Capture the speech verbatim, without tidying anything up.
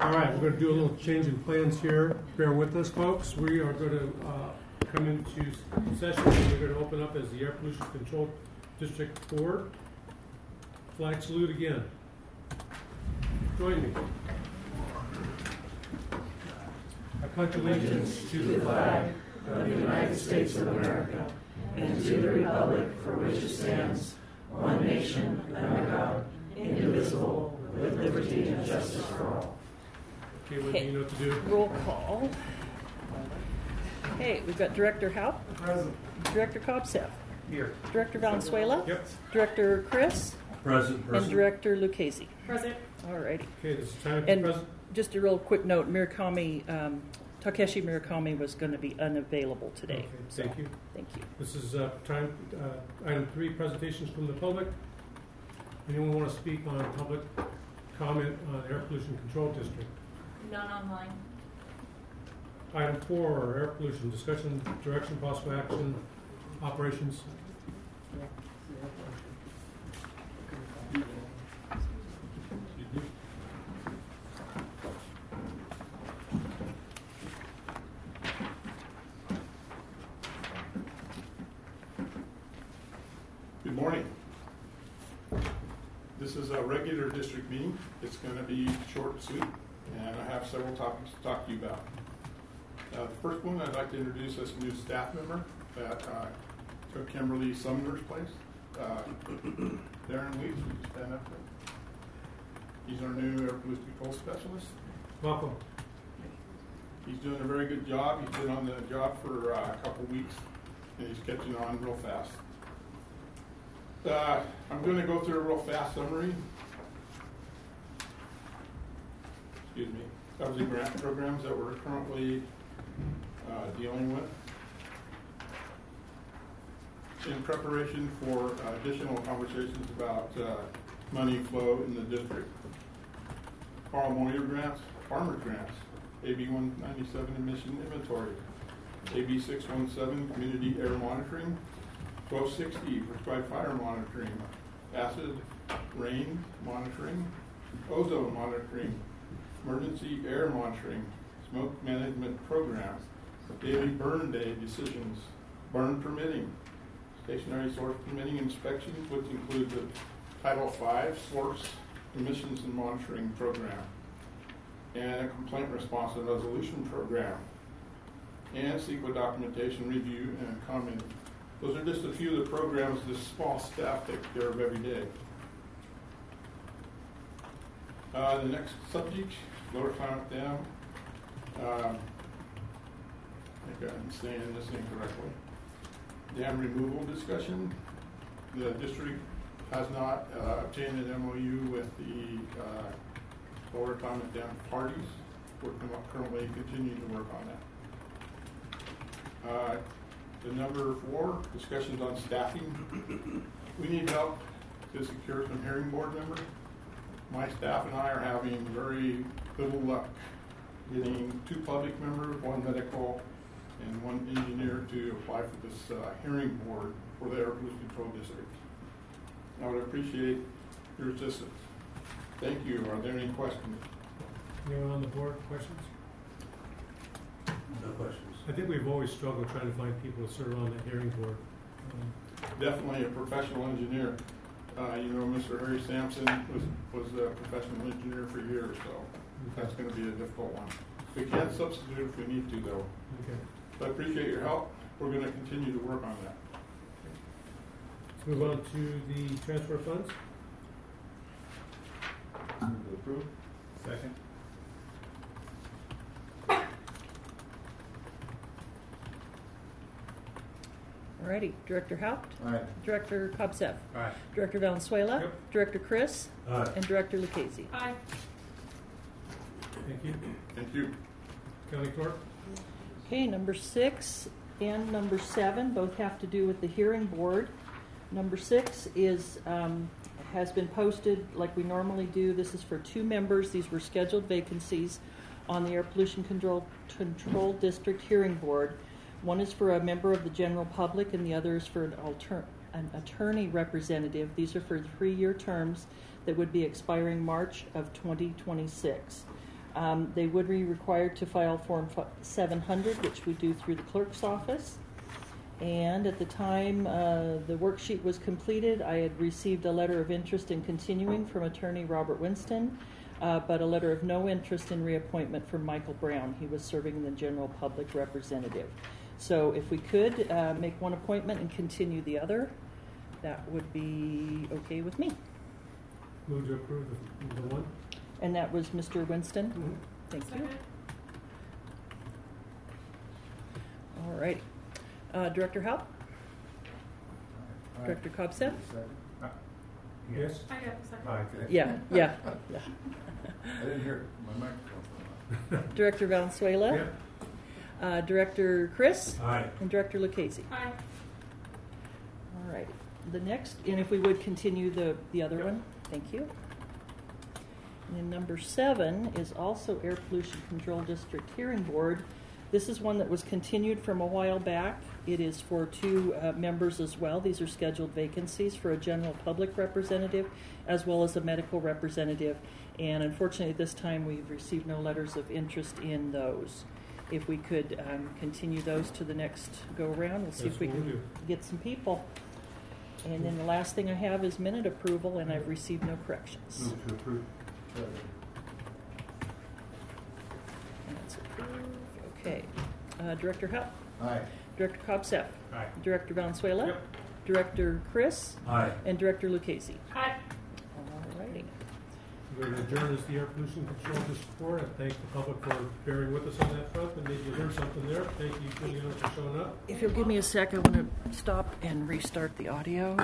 All right, we're going to do a little change in plans here. Bear with us, folks. We are going to uh, come into session and we're going to open up as the Air Pollution Control District Board. Flag salute again. Join me. I pledge allegiance to the flag of the United States of America and to the republic for which it stands, one nation, under God, indivisible, with liberty and justice for all. Okay, what do you know what to do? Roll call. Okay, we've got Director Haupt. Present. Director Kobsev. Here. Director Valenzuela. Yep. Director Chris. Present. Present. And Director Lucchese. Present. All righty. Okay, this is time for And present. just a real quick note, Murakami, um, Takeshi Murakami was going to be unavailable today. Okay, thank so, you. Thank you. This is uh, time, uh, item three, presentations from the public. Anyone want to speak on public comment on Air Pollution Control District? None online. Item four, air pollution, discussion, direction, possible action, operations. Good morning. This is a regular district meeting. It's going to be short and sweet, and I have several topics to talk to you about. Uh, the first one, I'd like to introduce this new staff member that uh, took Kimberly Sumner's place. Uh, Darren Weeks, would you stand up there? He's our new air pollution control specialist. Welcome. He's doing a very good job. He's been on the job for uh, a couple weeks, and he's catching on real fast. Uh, I'm going to go through a real fast summary. Excuse me. Of the grant programs that we're currently uh, dealing with in preparation for uh, additional conversations about uh, money flow in the district. Carl Moyer grants, farmer grants, A B one ninety-seven emission inventory, A B six seventeen community air monitoring, twelve sixty prescribed fire monitoring, acid rain monitoring, ozone monitoring, emergency air monitoring, smoke management program, daily burn day decisions, burn permitting, stationary source permitting inspections, which include the Title five source emissions and monitoring program, and a complaint response and resolution program, and CEQA documentation review and commenting. Those are just a few of the programs this small staff takes care of every day. Uh, the next subject, Lower Klamath Dam. Um, I think I'm saying this incorrectly. Dam removal discussion. The district has not uh, obtained an M O U with the uh, Lower Klamath Dam parties. We're currently continuing to work on that. Uh, The number four, discussions on staffing. We need help to secure some hearing board members. My staff and I are having very little luck getting two public members, one medical, and one engineer to apply for this uh, hearing board for the Air Pollution Control District. I would appreciate your assistance. Thank you. Are there any questions? Anyone on the board, questions? No questions. I think we've always struggled trying to find people to serve on the hearing board. Um, Definitely a professional engineer. Uh, you know, Mister Harry Sampson was, was a professional engineer for years, so that's going to be a difficult one. We can substitute if we need to, though. okay. I appreciate your help. We're going to continue to work on that. Let's move on to the transfer of funds. Move to approve. Second. Alrighty. Director Haupt. Aye. Director Kobsev. Aye. Director Valenzuela. Yep. Director Chris. Aye. And Director Lucchese. Aye. Thank you. Thank you. County Clerk. Okay, number six and number seven both have to do with the hearing board. Number six is um, has been posted like we normally do. This is for two members. These were scheduled vacancies on the Air Pollution Control, Control District Hearing Board. One is for a member of the general public, and the other is for an, alter, an attorney representative. These are for three-year terms that would be expiring March of twenty twenty-six. Um, they would be required to file Form seven hundred, which we do through the clerk's office. And at the time uh, the worksheet was completed, I had received a letter of interest in continuing from attorney Robert Winston, uh, but a letter of no interest in reappointment from Michael Brown. He was serving the general public representative. So if we could uh, make one appointment and continue the other, that would be okay with me. Move to approve the, the one. And that was Mister Winston. Mm-hmm. Thank you. All righty. Uh, Director Halp? Director Cobbsett? Uh, Yes. I got a second. Aye. Yeah, yeah. yeah. I didn't hear it. My microphone's not on. Director Valenzuela? Yep. Uh, Director Chris? Aye. And Director Lucchese? Aye. All right. The next, and if we would continue the, the other Yep. one, thank you. And then number seven is also Air Pollution Control District Hearing Board. This is one that was continued from a while back. It is for two uh, members as well. These are scheduled vacancies for a general public representative as well as a medical representative. And unfortunately, this time we've received no letters of interest in those. If we could um, continue those to the next go-around, we'll see That's if we what we'll can do. get some people. And then the last thing I have is minute approval, and I've received no corrections. Move to approve. That's approved. Okay. Uh, Director Hupp, Aye. Director Cobbsett, Aye. Director Valenzuela, Yep. Director Chris, Aye. and Director Lucchese. Aye. All righty. We're going to adjourn as the Air Pollution Control District Board. I thank the public for bearing with us on that front, and maybe you learned something there. Thank you, Juliana, for showing up. If you'll give me a sec, I want to stop and restart the audio.